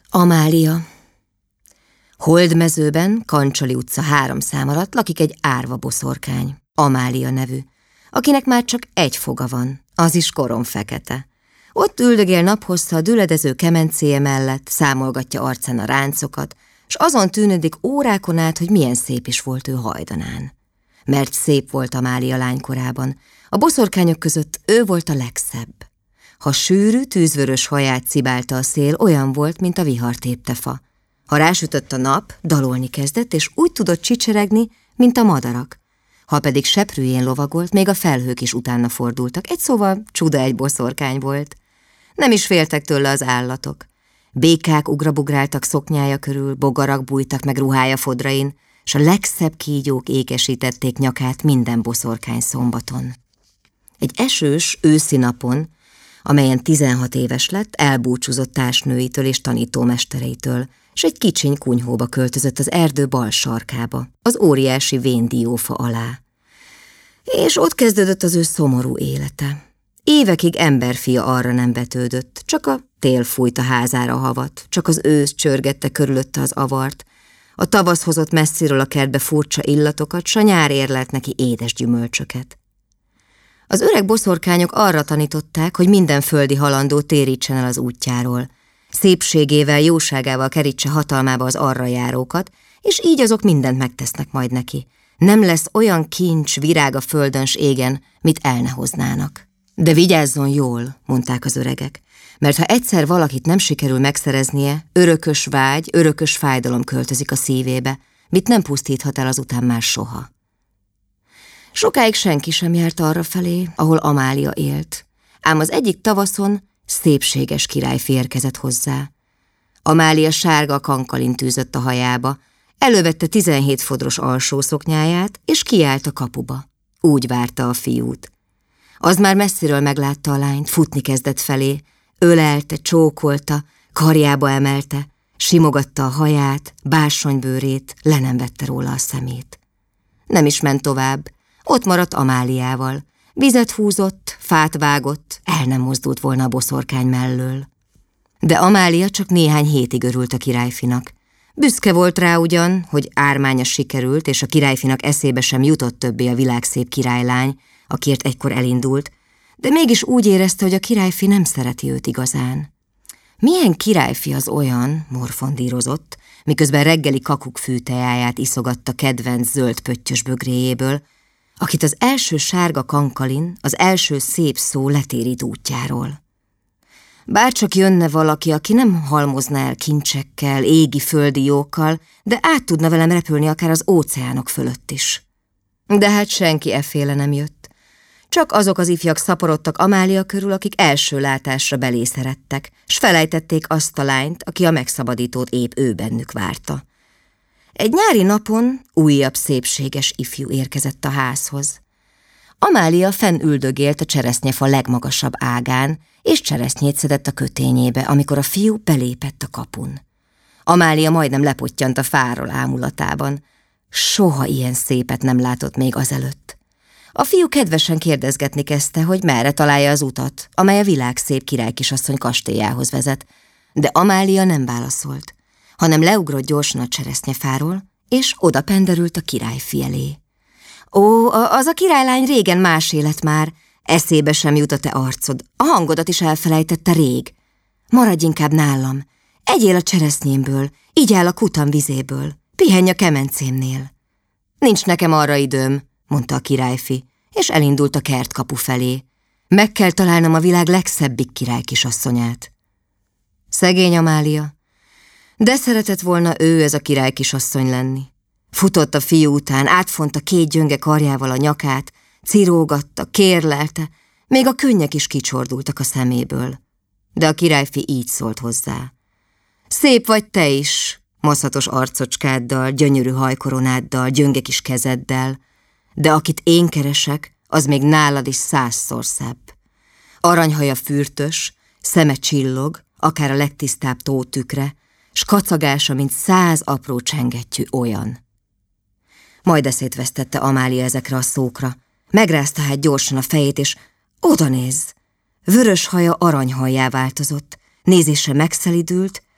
Amália. Holdmezőben, Kancsali utca 3 szám alatt lakik egy árva boszorkány, Amália nevű, akinek már csak egy foga van, az is koromfekete. Ott üldögél naphosszal a düledező kemencéje mellett, számolgatja arcán a ráncokat, s azon tűnődik órákon át, hogy milyen szép is volt ő hajdanán. Mert szép volt Amália lánykorában, a boszorkányok között ő volt a legszebb. Ha sűrű, tűzvörös haját cibálta a szél, olyan volt, mint a vihar tépte fa. Ha rásütött a nap, dalolni kezdett, és úgy tudott csicseregni, mint a madarak. Ha pedig seprűjén lovagolt, még a felhők is utána fordultak, egy szóval csuda egy boszorkány volt. Nem is féltek tőle az állatok. Békák ugrabugráltak szoknyája körül, bogarak bújtak meg ruhája fodrain, s a legszebb kígyók ékesítették nyakát minden boszorkány szombaton. Egy esős őszi napon, amelyen 16 éves lett, elbúcsúzott társnőitől és tanítómestereitől, s egy kicsiny kunyhóba költözött az erdő bal sarkába, az óriási véndiófa alá. És ott kezdődött az ő szomorú élete. Évekig emberfia arra nem vetődött, csak a tél fújt a házára a havat, csak az ősz csörgette körülötte az avart, a tavasz hozott messziről a kertbe furcsa illatokat, s a nyár érlelt neki édes gyümölcsöket. Az öreg boszorkányok arra tanították, hogy minden földi halandó térítsen el az útjáról, szépségével, jóságával kerítse hatalmába az arra járókat, és így azok mindent megtesznek majd neki. Nem lesz olyan kincs, virág a földön s égen, mit el ne hoznának. De vigyázzon jól, mondták az öregek, mert ha egyszer valakit nem sikerül megszereznie, örökös vágy, örökös fájdalom költözik a szívébe, mit nem pusztíthat el azután már soha. Sokáig senki sem járt arra felé, ahol Amália élt, ám az egyik tavaszon szépséges királyfi érkezett hozzá. Amália sárga kankalin tűzött a hajába, elővette 17 fodros alsó szoknyáját, és kiállt a kapuba. Úgy várta a fiút. Az már messziről meglátta a lányt, futni kezdett felé, ölelte, csókolta, karjába emelte, simogatta a haját, bársonybőrét, le nem vette róla a szemét. Nem is ment tovább, ott maradt Amáliával. Vizet húzott, fát vágott, el nem mozdult volna a boszorkány mellől. De Amália csak néhány hétig örült a királyfinak. Büszke volt rá ugyan, hogy ármánya sikerült, és a királyfinak eszébe sem jutott többé a világszép királylány, akiért egykor elindult, de mégis úgy érezte, hogy a királyfi nem szereti őt igazán. Milyen királyfi az olyan, morfondírozott, miközben reggeli kakuk fűtejáját iszogatta kedvenc zöld pöttyös bögréjéből, akit az első sárga kankalin, az első szép szó letérít útjáról. Bárcsak jönne valaki, aki nem halmozna el kincsekkel, égi-földi jókkal, de át tudna velem repülni akár az óceánok fölött is. De hát senki efféle nem jött. Csak azok az ifjak szaporodtak Amália körül, akik első látásra belé szerettek, s felejtették azt a lányt, aki a megszabadítót épp ő bennük várta. Egy nyári napon újabb szépséges ifjú érkezett a házhoz. Amália fenn üldögélt a cseresznyefa legmagasabb ágán, és cseresznyét szedett a kötényébe, amikor a fiú belépett a kapun. Amália majdnem lepottyant a fáról ámulatában. Soha ilyen szépet nem látott még azelőtt. A fiú kedvesen kérdezgetni kezdte, hogy merre találja az utat, amely a világszép királykisasszony kastélyához vezet, de Amália nem válaszolt, hanem leugrott gyorsan a cseresznyefáról, és oda penderült a királyfi elé. Ó, az a királylány régen más élet már, eszébe sem jut a te arcod, a hangodat is elfelejtette rég. Maradj inkább nálam, egyél a cseresznyémből, igyál a kutam vizéből, pihenj a kemencémnél. Nincs nekem arra időm, mondta a királyfi, és elindult a kertkapu felé. Meg kell találnom a világ legszebbik királykisasszonyát. Szegény Amália, de szeretett volna ő ez a királykisasszony lenni. Futott a fiú után, átfonta 2 gyönge karjával a nyakát, cirógatta, kérlelte, még a könnyek is kicsordultak a szeméből. De a királyfi így szólt hozzá. Szép vagy te is, maszatos arcocskáddal, gyönyörű hajkoronáddal, gyönge kis kezeddel, de akit én keresek, az még nálad is 100-szor szebb. Aranyhaja fürtös, szeme csillog, akár a legtisztább tótükre, s kacagása, mint 100 apró csengettyű olyan. Majd eszét vesztette Amália ezekre a szókra. Megrázta hát gyorsan a fejét, és oda néz! Vörös haja aranyhajjá változott, nézésre megszelidült,